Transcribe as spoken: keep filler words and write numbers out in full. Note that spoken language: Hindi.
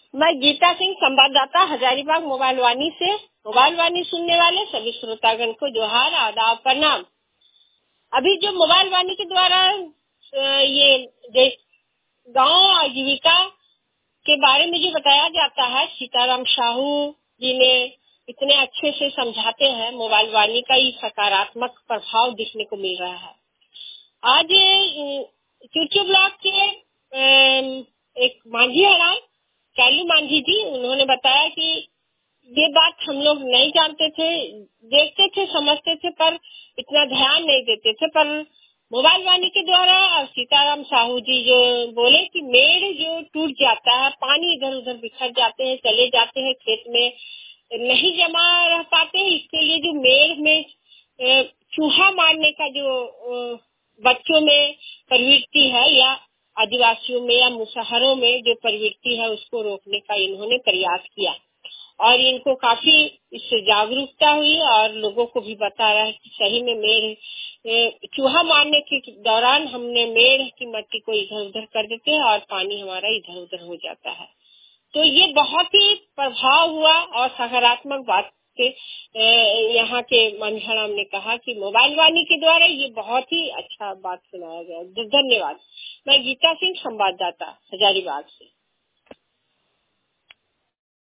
मैं गीता सिंह, संवाददाता, हजारीबाग मोबाइल वाणी से। मोबाइल वाणी सुनने वाले सभी श्रोतागण को जोहार, आदाब, प्रणाम। अभी जो मोबाइल वाणी के द्वारा ये गांव आजीविका के बारे में जो बताया जाता है, सीताराम साहू जी ने इतने अच्छे से समझाते हैं। मोबाइल वाणी का ये सकारात्मक प्रभाव दिखने को मिल रहा है। आज चुरचू ब्लॉक के एक मांझी हराम कैलू मांझी जी, उन्होंने बताया कि ये बात हम लोग नहीं जानते थे, देखते थे, समझते थे, पर इतना ध्यान नहीं देते थे। पर मोबाइल वाणी के द्वारा सीताराम साहू जी जो बोले कि मेड़ जो टूट जाता है, पानी इधर उधर बिखर जाते हैं, चले जाते हैं, खेत में नहीं जमा रह पाते हैं। इसके लिए जो मेड़ में चूहा मारने का जो बच्चों में प्रवृत्ति है, या आदिवासियों में या मुसहरों में जो प्रवृत्ति है, उसको रोकने का इन्होंने प्रयास किया और इनको काफी इससे जागरूकता हुई और लोगों को भी बता रहा है कि सही में मेड़ चूहा मारने के दौरान हमने मेड़ की मट्टी को इधर उधर कर देते हैं और पानी हमारा इधर उधर हो जाता है। तो ये बहुत ही प्रभाव हुआ और सकारात्मक बात से यहाँ के मंझाराम ने कहा कि मोबाइल वाणी के द्वारा ये बहुत ही अच्छा बात सुनाया गया। धन्यवाद। मैं गीता सिंह, संवाददाता, हजारीबाग से।